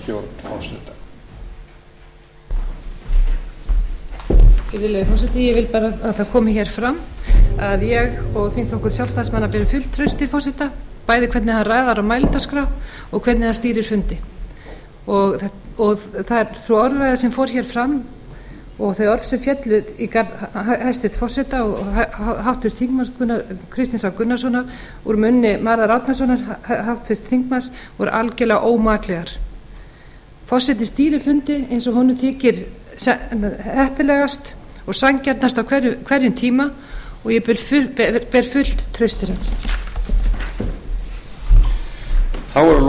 stjórn forseta. Virðulegi forseti, ég vil bara að það komi hér fram að ég og þingflokkur Sjálfstæðismanna berum fullt traust til forseta, bæði hvernig hann ræðar á mælendaskrá og hvernig hann stýrir fundi. Og það er svo orðræða sem fór hér fram og þau orð sem féllu í garð hæstvirts forseta og háttvirts þingmanns Kristins H. Gunnarssonar úr munni Marðar Árnasonar háttvirts þingmanns voru algjörlega ómaklegar. Forseti stýrir fundi eins og honum þykir heppilegast og sanngjarnast á hverjum tíma og ég ber full traust til hans. Þá